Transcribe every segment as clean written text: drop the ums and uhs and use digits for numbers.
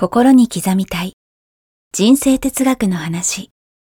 心に刻みたい人生哲学の話。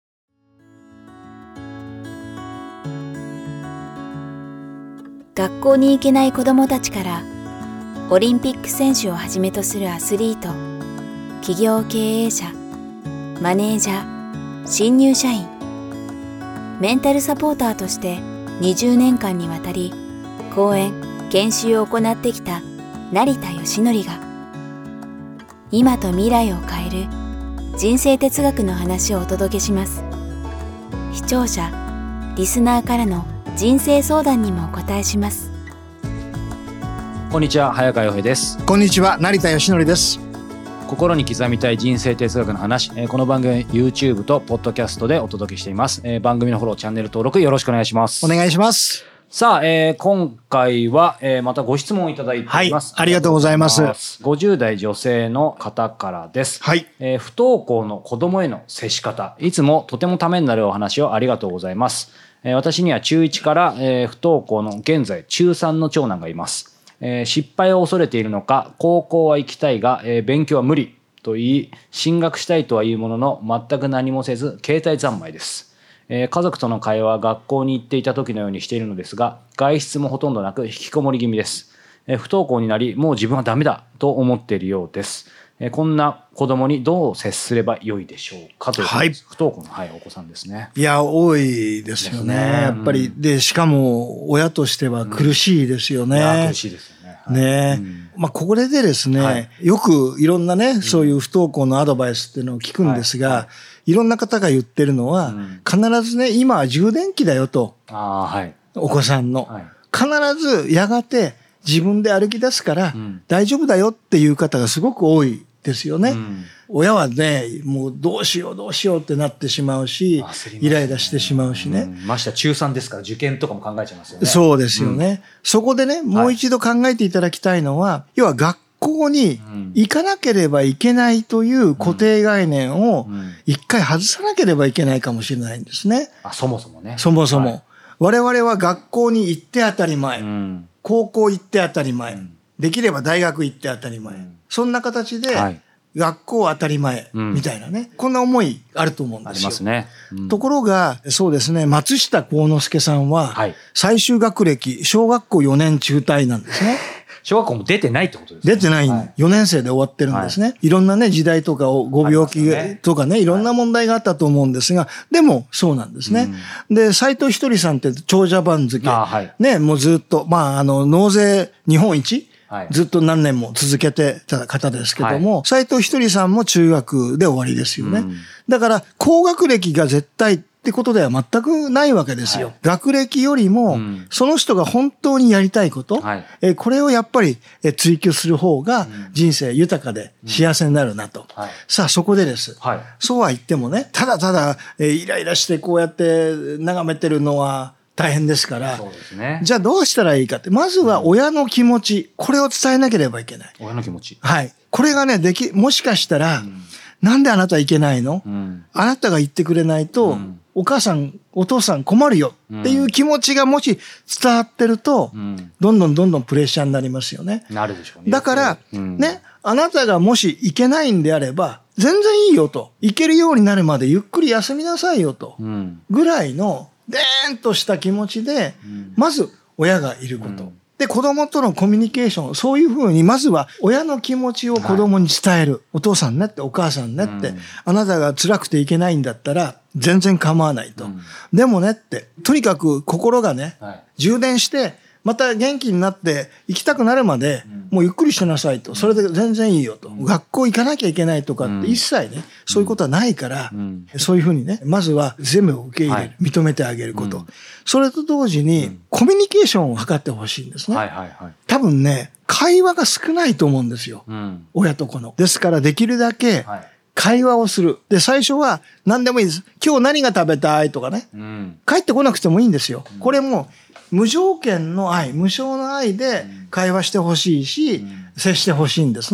学校に行けない子どもたちからオリンピック選手をはじめとするアスリート、企業経営者、マネージャー、新入社員、メンタルサポーターとして20年間にわたり講演・研修を行ってきた成田義則が今と未来を変える人生哲学の話をお届けします。視聴者・リスナーからの人生相談にもお答えします。 こんにちは、早川洋平です。 こんにちは、成田義則です。 心に刻みたい人生哲学の話、この番組 YouTube と Podcast でお届けしています。番組のフォロー、チャンネル登録よろしくお願いします。 お願いします。 さあ、今回は、またご質問をいただいております。 はい、ありがとうございます。 50代女性の方からです。 はい。 不登校の子供への接し方、いつもとてもためになるお話をありがとうございます。私には中1から、不登校の現在中3の長男がいます。失敗を恐れているのか、高校は行きたいが、勉強は無理と言い、進学したいとは言うものの全く何もせず携帯三昧です。家族との会話は学校に行っていた時のようにしているのですが、外出もほとんどなく引きこもり気味です。不登校になり、もう自分はダメだと思っているようです。こんな子供にどう接すればよいでしょうかということです。不登校の、お子さんですね。 いや、多いですよね。やっぱり、で、しかも親としては苦しいですよね。 いや、苦しいですよね。 これでですね、よくいろんなね、そういう不登校のアドバイスっていうのを聞くんですが、いろんな方が言ってるのは、必ずね、今は充電器だよと。お子さんの。必ずやがて自分で歩き出すから大丈夫だよっていう方がすごく多いですよね。親はね、もうどうしようってなってしまうし、イライラしてしまうしね。 ましては中3ですから受験とかも考えちゃいますよね。 そうですよね。そこでね、もう一度考えていただきたいのは、要は学校に行かなければいけないという固定概念を一回外さなければいけないかもしれないんですね。 そもそもね。 そもそも。我々は学校に行って当たり前。高校行って当たり前。できれば大学行って当たり前。そんな形で、学校当たり前みたいなね、こんな思いあると思うんですよ。 ありますね。 ところが、そうですね、松下幸之助さんは、最終学歴、小学校4年中退なんですね。 小学校も出てないってことですね。 出てない。4年生で終わってるんですね。いろんなね、時代とかご病気とかね、いろんな問題があったと思うんですが、でもそうなんですね。で、斉藤ひとりさんって長者番付、ね、もうずっと、納税日本一ずっと何年も続けてた方ですけども、斉藤ひとりさんも中学で終わりですよね。だから、高学歴が絶対ってことでは全くないわけですよ。学歴よりも、その人が本当にやりたいこと、これをやっぱり追求する方が人生豊かで幸せになるなと。さあ、そこでです。そうは言ってもね、ただただイライラしてこうやって眺めてるのは、大変ですから、じゃあどうしたらいいかって、まずは親の気持ち、これを伝えなければいけない。 親の気持ち。 これがね、もしかしたら、なんであなたいけないの？あなたが言ってくれないと、お母さん、お父さん困るよっていう気持ちがもし伝わってると、どんどんプレッシャーになりますよね。 なるでしょうね。 だから、ね、あなたがもしいけないんであれば、全然いいよと。いけるようになるまでゆっくり休みなさいよと。ぐらいの、でーんとした気持ちで、まず親がいること。で、子供とのコミュニケーション、そういうふうに、まずは親の気持ちを子供に伝える。お父さんねって、お母さんねって、あなたが辛くていけないんだったら、全然構わないと。でもねって、とにかく心がね、充電して、また元気になって行きたくなるまで、もうゆっくりしてなさいと。それで全然いいよと。学校行かなきゃいけないとかって一切ね、そういうことはないから、そういうふうにね、まずは全部受け入れる、認めてあげること。それと同時に、コミュニケーションを図ってほしいんですね。多分ね、会話が少ないと思うんですよ。親と子の。ですからできるだけ、会話をする。で、最初は何でもいいです。今日何が食べたいとかね。帰ってこなくてもいいんですよ。これも、無条件の愛、無償の愛で会話してほしいし、接してほしいんですね。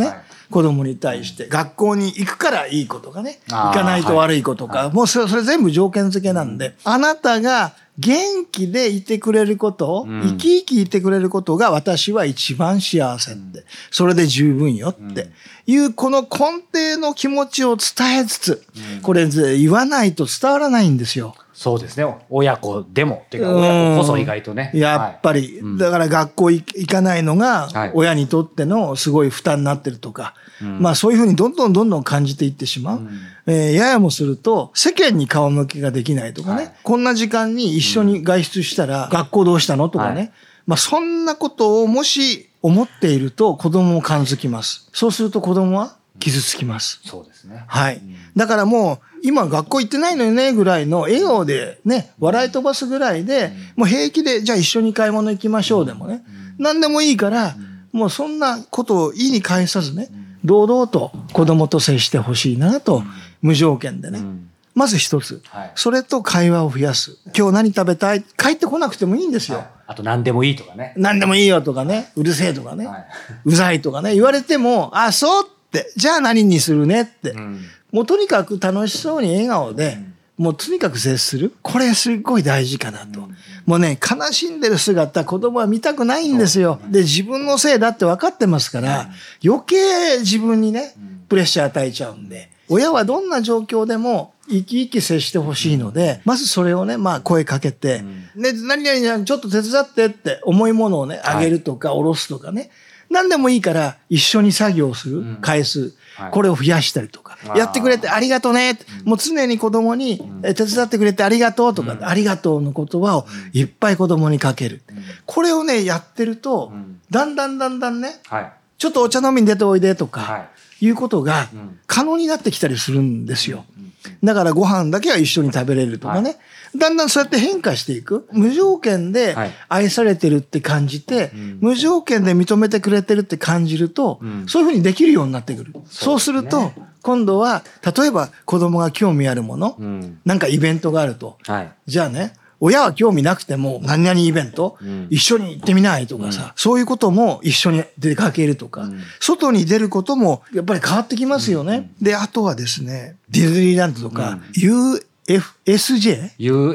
子供に対して。学校に行くからいいことがね、 あー行かないと悪いことか、 はいもうそれ全部条件付けなんで、あなたが元気でいてくれること、生き生きいてくれることが私は一番幸せって、それで十分よっていうこの根底の気持ちを伝えつつ、これ言わないと伝わらないんですよ。 そうですね。親子でもっていうか親子こそ意外とね。 やっぱり、だから学校行かないのが親にとってのすごい負担になってるとか、まあそういうふうにどんどん感じていってしまう。ややもすると世間に顔向けができないとかね、こんな時間に一緒に外出したら学校どうしたのとかね、まあそんなことをもし思っていると子供も感づきます。そうすると子供は傷つきます。 そうですね。 はい。だからもう、今学校行ってないのよねぐらいの笑顔でね、笑い飛ばすぐらいで、もう平気で、じゃあ一緒に買い物行きましょうでもね、何でもいいから、もうそんなことを意に介さずね、堂々と子供と接してほしいなと、無条件でね。まず一つ。それと会話を増やす。今日何食べたい？帰ってこなくてもいいんですよ。 あと何でもいいとかね。 何でもいいよとかね、うるせえとかね、うざいとかね、言われても、あ、そうってじゃあ何にするねって、もうとにかく楽しそうに笑顔で、もうとにかく接する。これすっごい大事かなと。もうね、悲しんでる姿、子供は見たくないんですよ。で、自分のせいだって分かってますから、余計自分にね、プレッシャー与えちゃうんで、親はどんな状況でも生き生き接してほしいので、まずそれをね、まあ声かけて、ね、何々ちょっと手伝ってって重いものをね、あげるとか下ろすとかね、何でもいいから一緒に作業する回数、これを増やしたりとか、やってくれてありがとうね、もう常に子供に手伝ってくれてありがとうとか、ありがとうの言葉をいっぱい子供にかける。これをね、やってると、だんだんね、ちょっとお茶飲みに出ておいでとか、いうことが可能になってきたりするんですよ。だからご飯だけは一緒に食べれるとかね。だんだんそうやって変化していく。無条件で愛されてるって感じて、無条件で認めてくれてるって感じると、そういうふうにできるようになってくる。そうすると、今度は、例えば子供が興味あるもの、なんかイベントがあると。じゃあね、親は興味なくても、何々イベント、一緒に行ってみないとかさ、そういうことも一緒に出かけるとか、外に出ることもやっぱり変わってきますよね。で、あとはですね、ディズニーランドとか、USJ?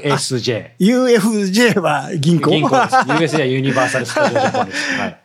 UFJ は銀行。 銀行です。USJ はユニバーサル・スタジオ・ジャパンです。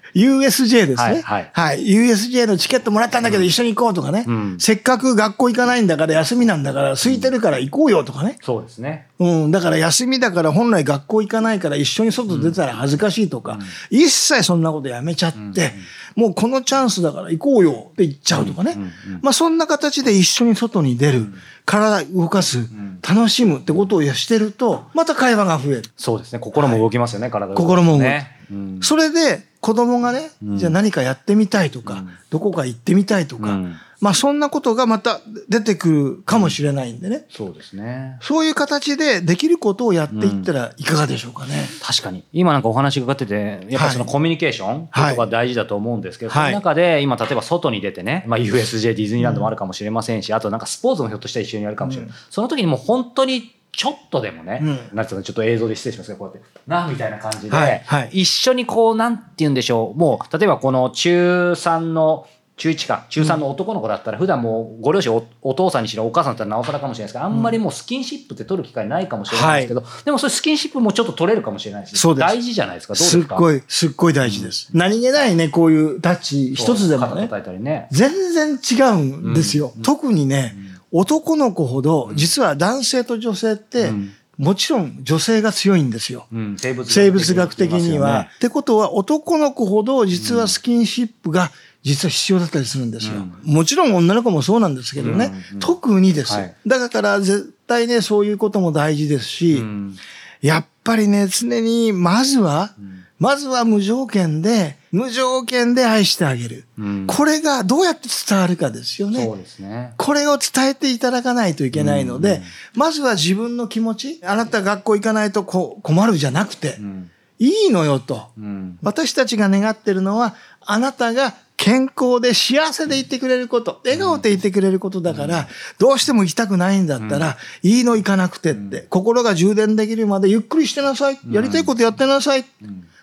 USJ ですね。はい。USJ のチケットもらったんだけど一緒に行こうとかね。せっかく学校行かないんだから休みなんだから空いてるから行こうよとかね。 そうですね。 だから休みだから本来学校行かないから一緒に外出たら恥ずかしいとか、一切そんなことやめちゃって、もうこのチャンスだから行こうよって言っちゃうとかね。まあそんな形で一緒に外に出る、体動かす、楽しむってことをしてると、また会話が増える。 そうですね。心も動きますよね、体が。 心も動く。それで子供がね、じゃあ何かやってみたいとか、どこか行ってみたいとか、まあそんなことがまた出てくるかもしれないんでね。 そうですね。 そういう形でできることをやっていったらいかがでしょうかね。 確かに。今なんかお話伺ってて、やっぱりそのコミュニケーションとか大事だと思うんですけど、その中で今例えば外に出てね、まあ USJ、ディズニーランドもあるかもしれませんし、あとなんかスポーツもひょっとしたら一緒にやるかもしれない。その時にもう本当にちょっとでもね、なんていうの、ちょっと映像で失礼しますけど、こうやって、みたいな感じで、一緒にこう、なんて言うんでしょう、もう、例えばこの中1の男の子だったら、普段もうご両親 お父さんにしろお母さんだったらなおさらかもしれないですけど、あんまりもうスキンシップって取る機会ないかもしれないですけど、でもそれスキンシップもちょっと取れるかもしれないし、大事じゃないですか、どうですか？ すっごい大事です。何気ないね、こういうタッチ一つでもね、全然違うんですよ。特にね、男の子ほど、実は男性と女性って、もちろん女性が強いんですよ。生物学的には。ってことは男の子ほど実はスキンシップが実は必要だったりするんですよ。もちろん女の子もそうなんですけどね。特にです。だから絶対ね、そういうことも大事ですし、やっぱりね、常にまずは無条件で愛してあげる。これがどうやって伝わるかですよね。 そうですね。 これを伝えていただかないといけないので、まずは自分の気持ち、あなた学校行かないと困るじゃなくて、いいのよと。私たちが願ってるのは、あなたが健康で幸せでいてくれること、笑顔でいてくれることだから、どうしても行きたくないんだったら、いいの行かなくてって、心が充電できるまでゆっくりしてなさい。やりたいことやってなさい。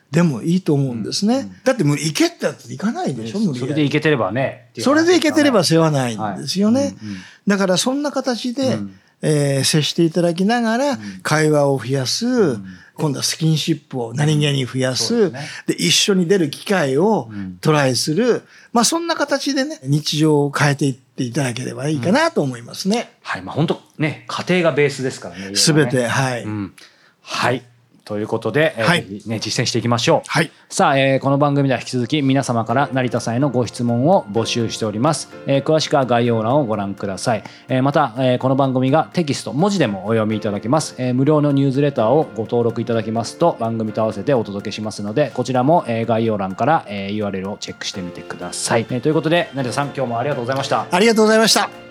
でもいいと思うんですね。だってもう行けってやつ行かないでしょ、無理やり。 それで行けてればね。 それで行けてれば世話ないんですよね。だからそんな形で、接していただきながら会話を増やす、今度はスキンシップを何気に増やす、で一緒に出る機会をトライする、そんな形でね、日常を変えていっていただければいいかなと思いますね。 はい、本当ね、家庭がベースですからね。 すべて、はい。 はい。ということで、ぜひね、実践していきましょう。 はい。 さあ、この番組では引き続き皆様から成田さんへのご質問を募集しております。詳しくは概要欄をご覧ください。また、この番組がテキスト、文字でもお読みいただけます。無料のニュースレターをご登録いただきますと、番組と合わせてお届けしますので、こちらも概要欄から URL をチェックしてみてください。ということで、成田さん、今日もありがとうございました。 ありがとうございました。